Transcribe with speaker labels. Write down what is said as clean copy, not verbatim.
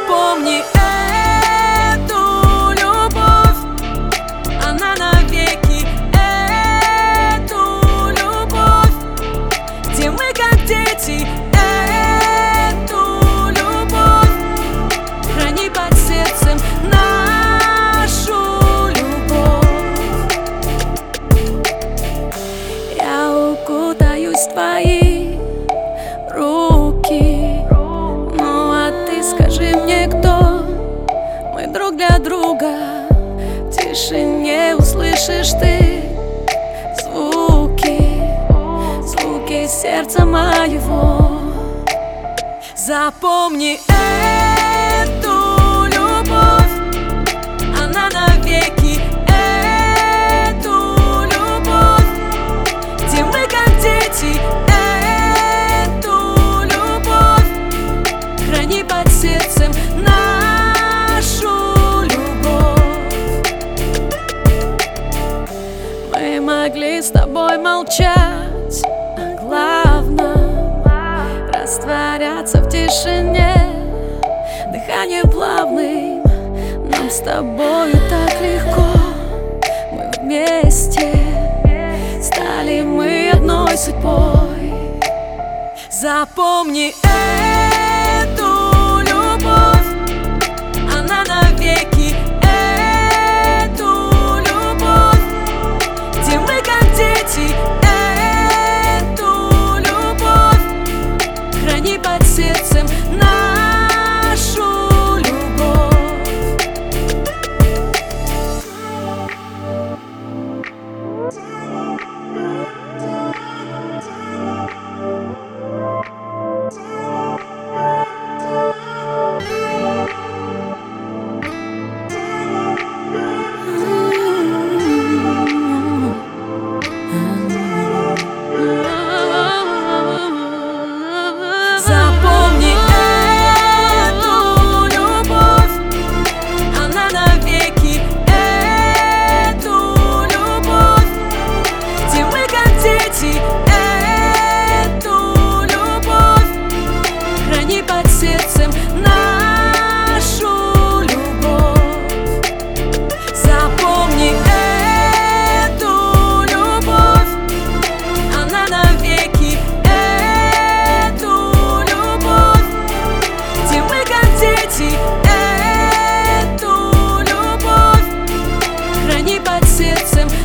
Speaker 1: Запомни эту любовь, она навеки. Эту любовь, где мы как дети. Эту любовь храни под сердцем, нашу любовь. Я укутаюсь в твои руки. Ну а ты скажи мне, кто мы друг для друга? В тишине услышишь ты звуки, звуки сердца моего. Запомни эту любовь, она навеки. Эту любовь, где мы как дети. Эту любовь храни под сердцем, нашу любовь. Мы могли с тобой молчать о главном, растворяться в тишине, дыханием плавным. Нам с тобою так легко, мы вместе, стали мы одной судьбой. Запомни эту любовь, она навеки. Эту любовь, где мы как дети. Эту любовь храни под сердцем, нашу любовь. Запомни эту любовь, она навеки. Эту любовь, где мы как дети. Эту любовь храни под сердцем, нашу любовь. Запомни эту любовь, она навеки. Эту любовь, где мы как дети. Эту любовь храни под сердцем,